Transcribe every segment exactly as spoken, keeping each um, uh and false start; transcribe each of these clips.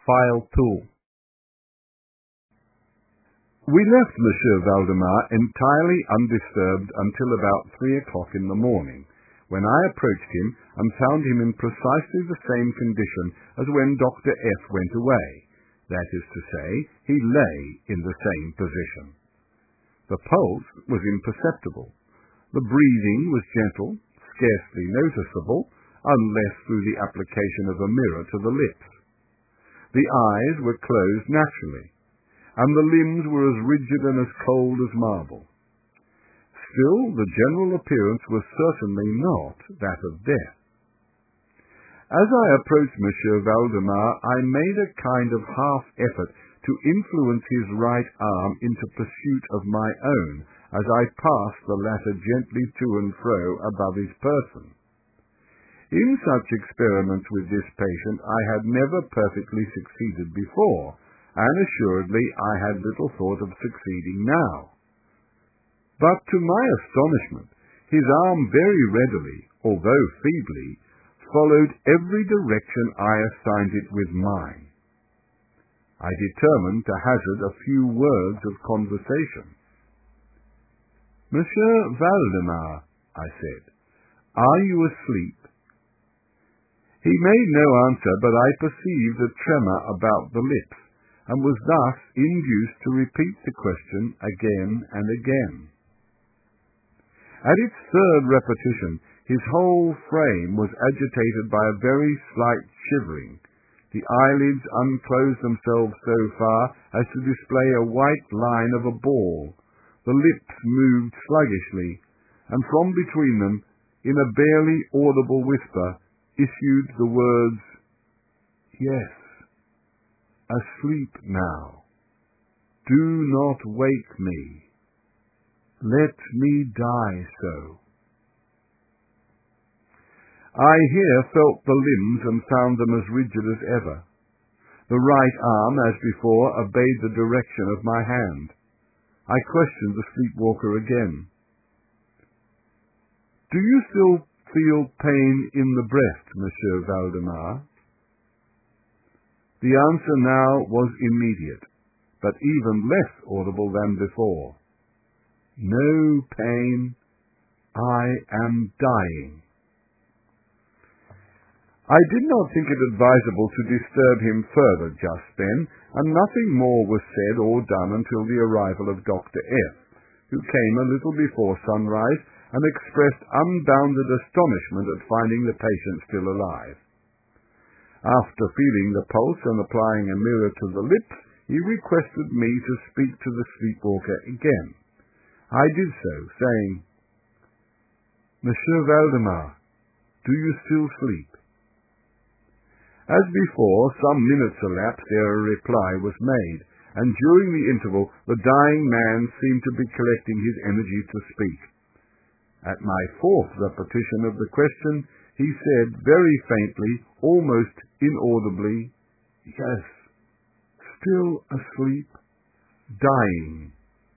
File two. We left Monsieur Valdemar entirely undisturbed until about three o'clock in the morning, when I approached him and found him in precisely the same condition as when Doctor F went away. That is to say, he lay in the same position. The pulse was imperceptible. The breathing was gentle, scarcely noticeable, unless through the application of a mirror to the lips. The eyes were closed naturally, and the limbs were as rigid and as cold as marble. Still, the general appearance was certainly not that of death. As I approached Monsieur Valdemar, I made a kind of half-effort to influence his right arm into pursuit of my own, as I passed the latter gently to and fro above his person. In such experiments with this patient I had never perfectly succeeded before, and assuredly I had little thought of succeeding now. But to my astonishment, his arm very readily, although feebly, followed every direction I assigned it with mine. I determined to hazard a few words of conversation. "Monsieur Valdemar," I said, "are you asleep?" He made no answer, but I perceived a tremor about the lips, and was thus induced to repeat the question again and again. At its third repetition, his whole frame was agitated by a very slight shivering. The eyelids unclosed themselves so far as to display a white line of a ball. The lips moved sluggishly, and from between them, in a barely audible whisper, issued the words, "Yes, asleep now. Do not wake me. Let me die so." I here felt the limbs and found them as rigid as ever. The right arm, as before, obeyed the direction of my hand. I questioned the sleepwalker again. "Do you still feel pain in the breast, Monsieur Valdemar?" The answer now was immediate, but even less audible than before. "No pain. I am dying." I did not think it advisable to disturb him further just then, and nothing more was said or done until the arrival of Doctor F, who came a little before sunrise and expressed unbounded astonishment at finding the patient still alive. After feeling the pulse and applying a mirror to the lips, he requested me to speak to the sleepwalker again. I did so, saying, "Monsieur Valdemar, do you still sleep?" As before, some minutes elapsed ere a reply was made, and during the interval the dying man seemed to be collecting his energy to speak. At my fourth repetition of the question, he said very faintly, almost inaudibly, "Yes, still asleep, dying."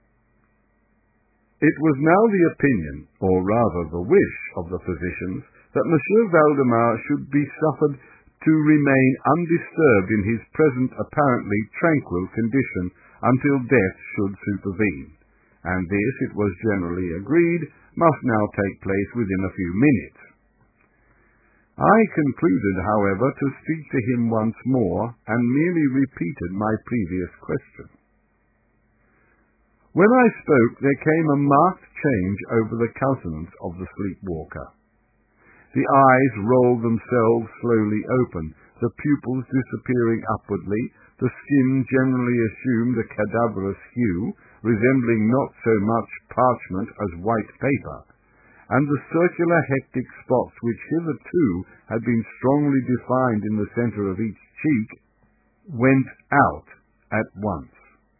It was now the opinion, or rather the wish, of the physicians that Monsieur Valdemar should be suffered to remain undisturbed in his present apparently tranquil condition until death should supervene, and this, it was generally agreed, must now take place within a few minutes. I concluded, however, to speak to him once more, and merely repeated my previous question. When I spoke, there came a marked change over the countenance of the sleepwalker. The eyes rolled themselves slowly open, the pupils disappearing upwardly, the skin generally assumed a cadaverous hue, resembling not so much parchment as white paper, and the circular hectic spots which hitherto had been strongly defined in the centre of each cheek went out at once.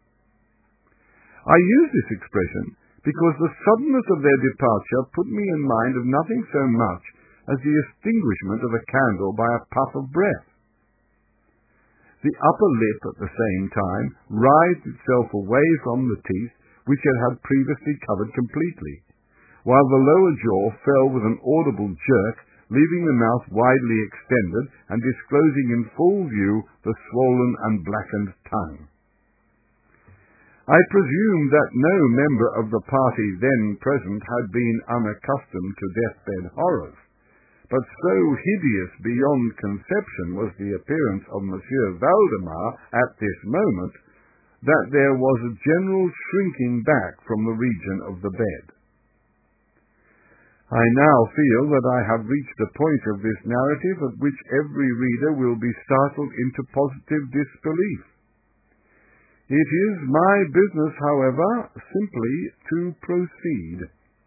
I use this expression because the suddenness of their departure put me in mind of nothing so much as the extinguishment of a candle by a puff of breath. The upper lip, at the same time, writhed itself away from the teeth, which it had previously covered completely, while the lower jaw fell with an audible jerk, leaving the mouth widely extended and disclosing in full view the swollen and blackened tongue. I presume that no member of the party then present had been unaccustomed to deathbed horrors, but so hideous beyond conception was the appearance of Monsieur Valdemar at this moment, that there was a general shrinking back from the region of the bed. I now feel that I have reached a point of this narrative at which every reader will be startled into positive disbelief. It is my business, however, simply to proceed.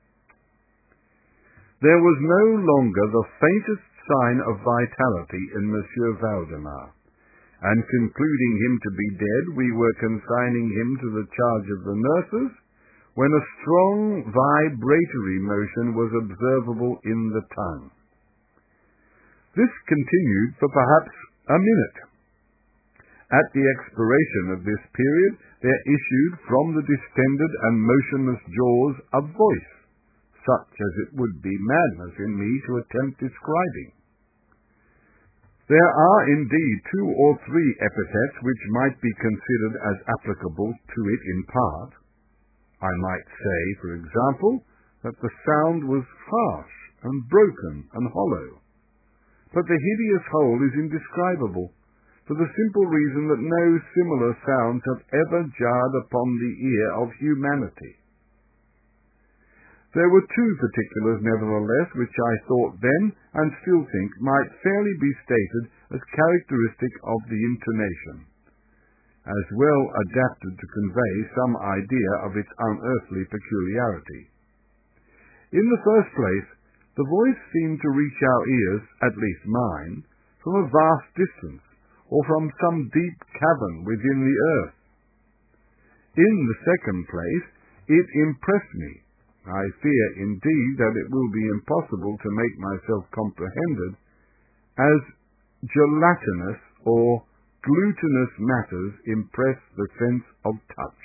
There was no longer the faintest sign of vitality in Monsieur Valdemar, and concluding him to be dead, we were consigning him to the charge of the nurses, when a strong vibratory motion was observable in the tongue. This continued for perhaps a minute. At the expiration of this period, there issued from the distended and motionless jaws a voice, such as it would be madness in me to attempt describing. There are indeed two or three epithets which might be considered as applicable to it in part. I might say, for example, that the sound was harsh and broken and hollow. But the hideous whole is indescribable, for the simple reason that no similar sounds have ever jarred upon the ear of humanity. There were two particulars, nevertheless, which I thought then, and still think, might fairly be stated as characteristic of the intonation, as well adapted to convey some idea of its unearthly peculiarity. In the first place, the voice seemed to reach our ears, at least mine, from a vast distance, or from some deep cavern within the earth. In the second place, it impressed me. I fear, indeed, that it will be impossible to make myself comprehended, as gelatinous or glutinous matters impress the sense of touch.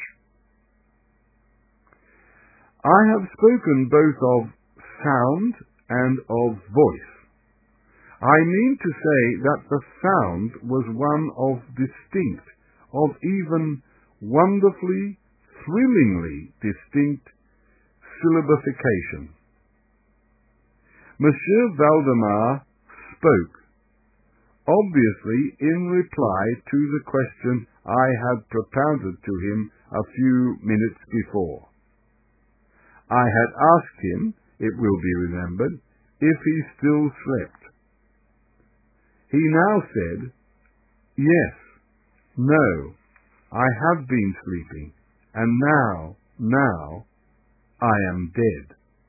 I have spoken both of sound and of voice. I mean to say that the sound was one of distinct, of even wonderfully, thrillingly distinct syllabification. Monsieur Valdemar spoke, obviously in reply to the question I had propounded to him a few minutes before. I had asked him, it will be remembered, if he still slept. He now said, "Yes, no, I have been sleeping, and now, now, I am dead."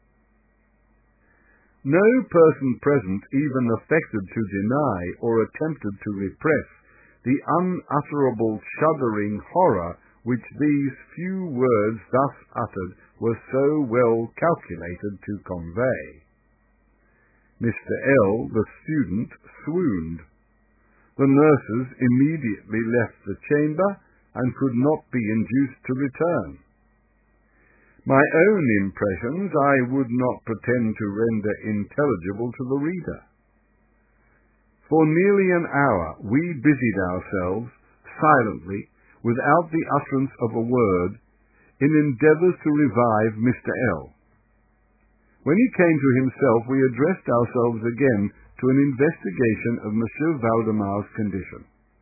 No person present even affected to deny or attempted to repress the unutterable shuddering horror which these few words thus uttered were so well calculated to convey. Mister L., the student, swooned. The nurses immediately left the chamber and could not be induced to return. My own impressions I would not pretend to render intelligible to the reader. For nearly an hour we busied ourselves, silently, without the utterance of a word, in endeavours to revive Mister L. When he came to himself, we addressed ourselves again to an investigation of Monsieur Valdemar's condition.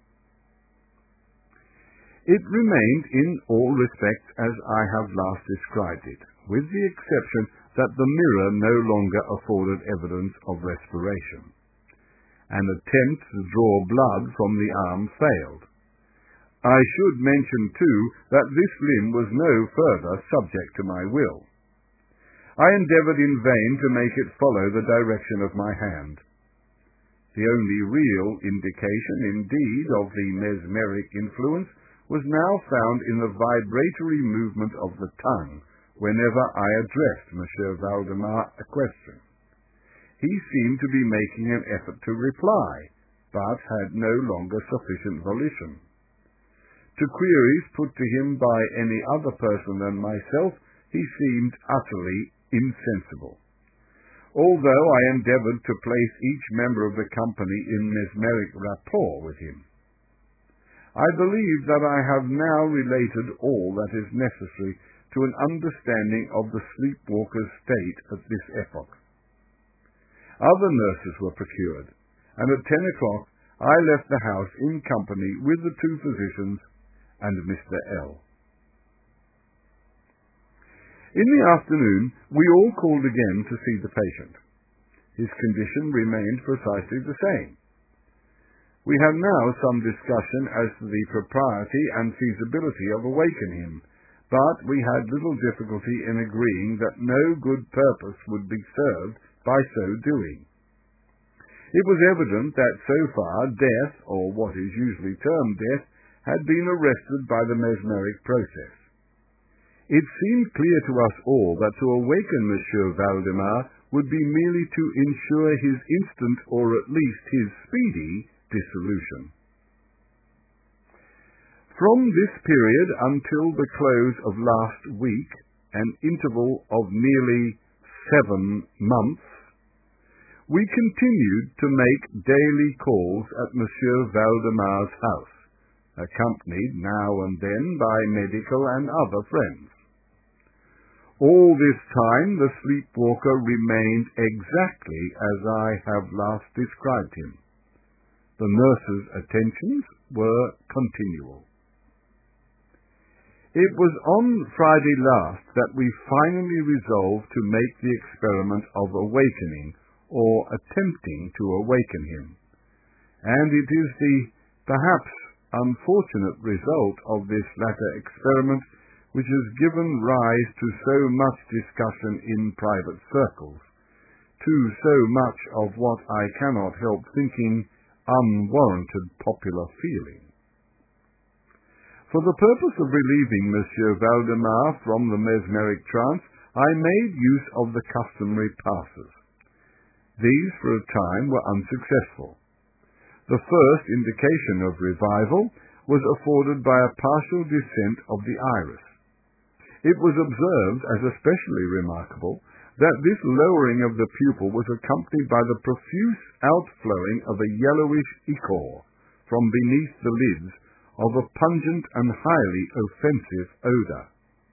It remained in all respects as I have last described it, with the exception that the mirror no longer afforded evidence of respiration. An attempt to draw blood from the arm failed. I should mention, too, that this limb was no further subject to my will. I endeavoured in vain to make it follow the direction of my hand. The only real indication, indeed, of the mesmeric influence was now found in the vibratory movement of the tongue whenever I addressed Monsieur Valdemar a question. He seemed to be making an effort to reply, but had no longer sufficient volition. To queries put to him by any other person than myself, he seemed utterly insensible. although I endeavoured to place each member of the company in mesmeric rapport with him. I believe that I have now related all that is necessary to an understanding of the sleepwalker's state at this epoch. Other nurses were procured, and at ten o'clock I left the house in company with the two physicians and Mister L. In the afternoon we all called again to see the patient. His condition remained precisely the same. We had now some discussion as to the propriety and feasibility of awakening him, but we had little difficulty in agreeing that no good purpose would be served by so doing. It was evident that so far death, or what is usually termed death, had been arrested by the mesmeric process. It seemed clear to us all that to awaken Monsieur Valdemar would be merely to ensure his instant, or at least his speedy, dissolution. From this period until the close of last week, an interval of nearly seven months, we continued to make daily calls at Monsieur Valdemar's house, accompanied now and then by medical and other friends. All this time the sleepwalker remained exactly as I have last described him. The nurse's attentions were continual. It was on Friday last that we finally resolved to make the experiment of awakening, or attempting to awaken him, and it is the perhaps unfortunate result of this latter experiment which has given rise to so much discussion in private circles, to so much of what I cannot help thinking unwarranted popular feeling. For the purpose of relieving Monsieur Valdemar from the mesmeric trance, I made use of the customary passes. These for a time were unsuccessful. The first indication of revival was afforded by a partial descent of the iris. It was observed as especially remarkable that this lowering of the pupil was accompanied by the profuse outflowing of a yellowish ichor from beneath the lids of a pungent and highly offensive odour.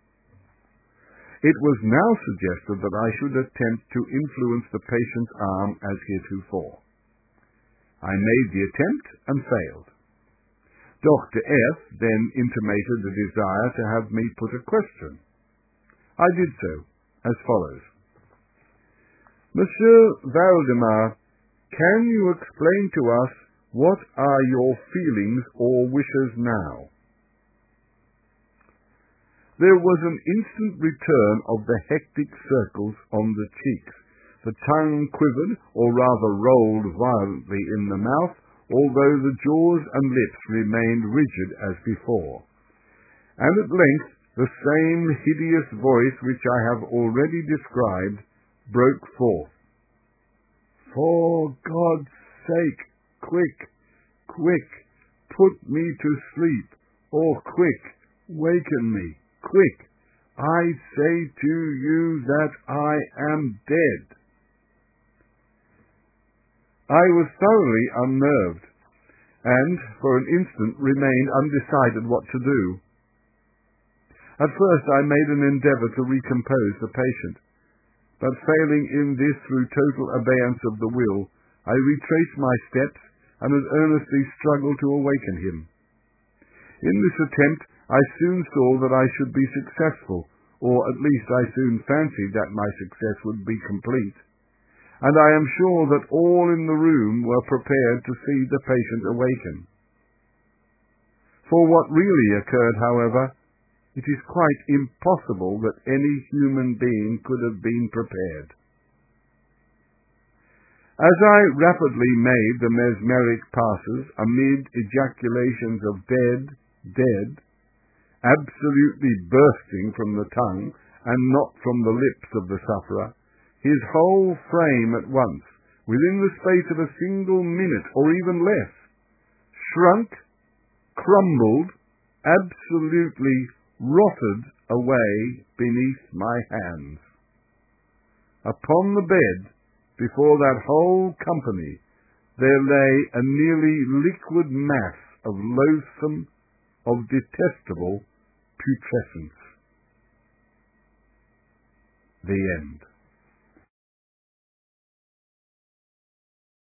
It was now suggested that I should attempt to influence the patient's arm as heretofore. I made the attempt and failed. Doctor F. then intimated the desire to have me put a question. I did so, as follows. Monsieur Valdemar, can you explain to us what are your feelings or wishes now? There was an instant return of the hectic circles on the cheeks. The tongue quivered, or rather rolled violently in the mouth, although the jaws and lips remained rigid as before. And at length the same hideous voice which I have already described broke forth. For God's sake, quick, quick, put me to sleep, or quick, waken me, quick, I say to you that I am dead. I was thoroughly unnerved, and for an instant remained undecided what to do. At first I made an endeavour to recompose the patient, but failing in this through total abeyance of the will, I retraced my steps and as earnestly struggled to awaken him. In this attempt I soon saw that I should be successful, or at least I soon fancied that my success would be complete, and I am sure that all in the room were prepared to see the patient awaken. For what really occurred, however, it is quite impossible that any human being could have been prepared. As I rapidly made the mesmeric passes amid ejaculations of dead, dead, absolutely bursting from the tongue and not from the lips of the sufferer, his whole frame at once, within the space of a single minute or even less, shrunk, crumbled, absolutely rotted away beneath my hands. Upon the bed, before that whole company there lay a nearly liquid mass of loathsome, of detestable putrescence. The end.